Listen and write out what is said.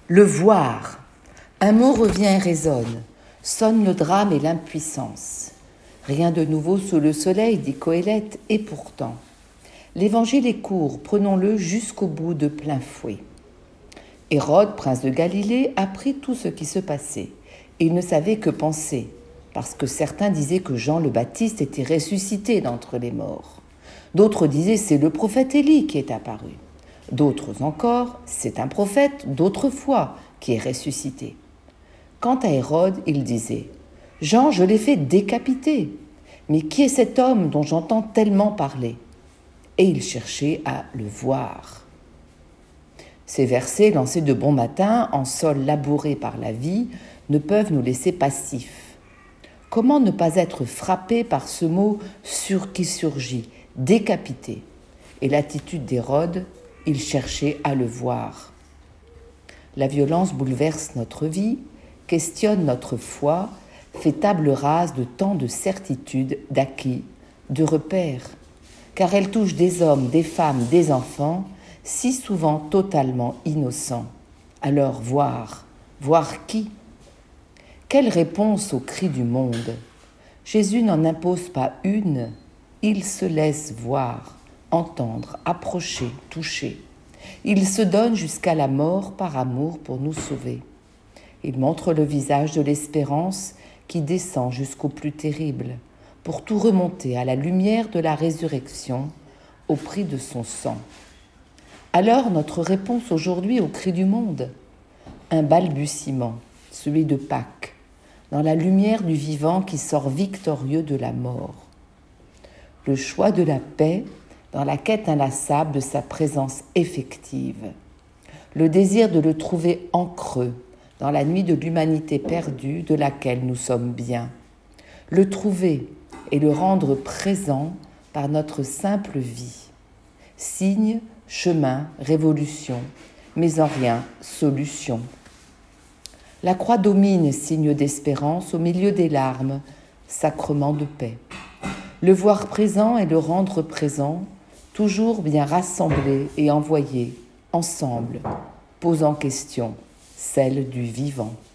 Le voir. Un mot revient et résonne. Sonne le drame et l'impuissance. Rien de nouveau sous le soleil, dit Coëlette, et pourtant. L'évangile est court, prenons-le jusqu'au bout de plein fouet. Hérode, prince de Galilée, apprit tout ce qui se passait. Et il ne savait que penser, parce que certains disaient que Jean le Baptiste était ressuscité d'entre les morts. D'autres disaient c'est le prophète Élie qui est apparu. D'autres encore, c'est un prophète d'autrefois qui est ressuscité. Quant à Hérode, il disait « Jean, je l'ai fait décapiter. Mais qui est cet homme dont j'entends tellement parler ?» Et il cherchait à le voir. Ces versets lancés de bon matin en sol labouré par la vie ne peuvent nous laisser passifs. Comment ne pas être frappé par ce mot qui surgit, décapité? Et l'attitude d'Hérode, il cherchait à le voir. La violence bouleverse notre vie, questionne notre foi, fait table rase de tant de certitudes, d'acquis, de repères, car elle touche des hommes, des femmes, des enfants, si souvent totalement innocents. Alors voir qui? Quelle réponse aux cris du monde? Jésus n'en impose pas une, il se laisse voir, entendre, approcher, toucher. Il se donne jusqu'à la mort par amour pour nous sauver. Il montre le visage de l'espérance qui descend jusqu'au plus terrible, pour tout remonter à la lumière de la résurrection au prix de son sang. Alors notre réponse aujourd'hui au cri du monde? Un balbutiement, celui de Pâques, dans la lumière du vivant qui sort victorieux de la mort. Le choix de la paix dans la quête inlassable de sa présence effective. Le désir de le trouver en creux dans la nuit de l'humanité perdue de laquelle nous sommes bien. Le trouver et le rendre présent par notre simple vie. Signe, chemin, révolution, mais en rien solution. La croix domine, signe d'espérance, au milieu des larmes, sacrement de paix. Le voir présent et le rendre présent, toujours bien rassemblés et envoyés, ensemble, posant question, celle du vivant.